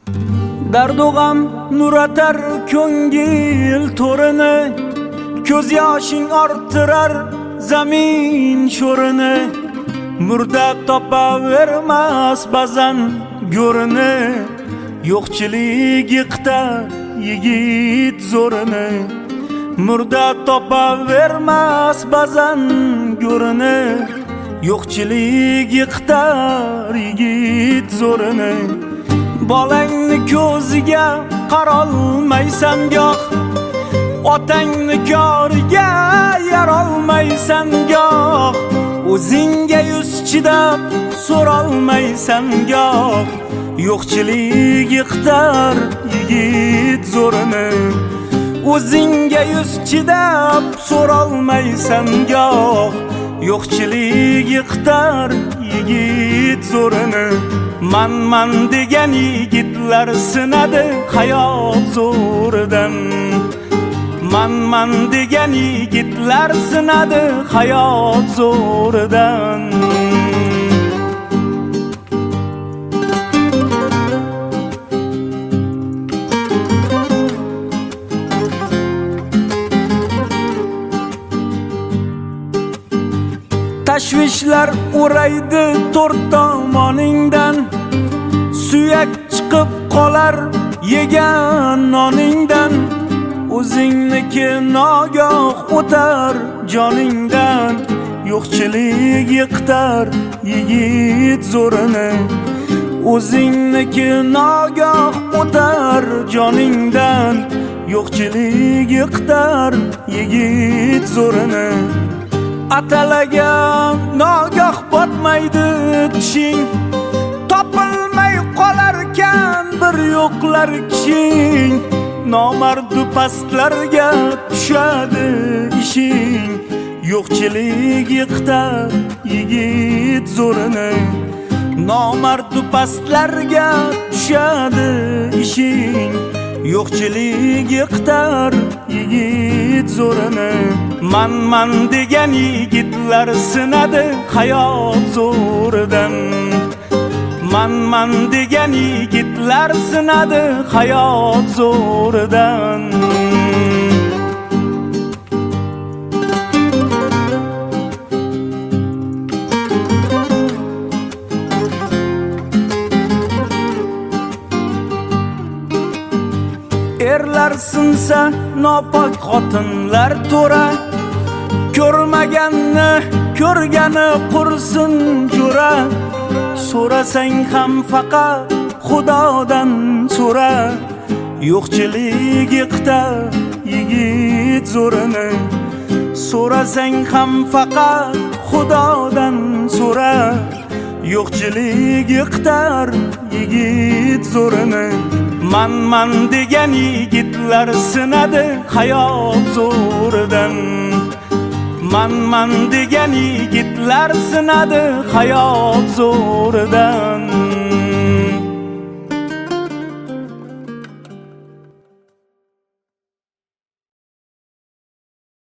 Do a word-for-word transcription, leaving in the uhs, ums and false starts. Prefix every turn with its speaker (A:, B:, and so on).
A: Dardu g'am nur atar ko'ngil to'rini, ko'z yoshing orttirar zamin sho'rini. Murda topavermas ba'zan go'rini, yo'qchilik yiqitar yigit zo'rini. Murda topavermas ba'zan go'rini, yo'qchilik yiqitar yigit zo'rini. Bolangni ko'ziga qarolmaysan goh, otangni koriga yarolmaysan goh, o'zingga yuz chidab so'rolmaysan goh, yo'qchilik yiqitar yigit zo'rini. O'zingga yuz chidab so'rolmaysan goh, yo'qchilik yiqitar yigit zo'rini. Man man degan yigitlar sinadi hayot zo'ridan. Man man degan yigitlar sinadi hayot zo'ridan. Tashvishlar o'raydi to'rt tomoningdan, suyak chiqib qolar yegan noningdan. O'zingniki nogoh o'tar joningdan, yo'qchilik yiqitar yigit zo'rini. O'zingniki nogoh o'tar joningdan, yo'qchilik yiqitar yigit zo'rini. Atalagan nogoh botmaydi tishing, topilmay qolarkan bir yo'qlar kishing. Nomardu pastlarga tushadi ishing, yo'qchilik yiqitar yigit zo'rini. Nomardu pastlarga tushadi ishing, yo'qchilik yiqitar yigit zo'rini. Man man degan yigitlar sinadi hayot zo'ridan. Man man degan yigitlar sinadi hayot zo'ridan. Erlar sinsa nopok xotinlar to'ra, ko'rmaganni ko'rgani qursin jo'ra. So'rasang ham faqat Xudodan so'ra, yo'qchilik yiqitar yigit zo'rini. So'rasang ham faqat Xudodan so'ra, yo'qchilik yiqitar yigit zo'rini. Man man degan yigitlar sinadi hayot zo'ridan. Man man degan yigitlar sinadi hayot zo'ridan.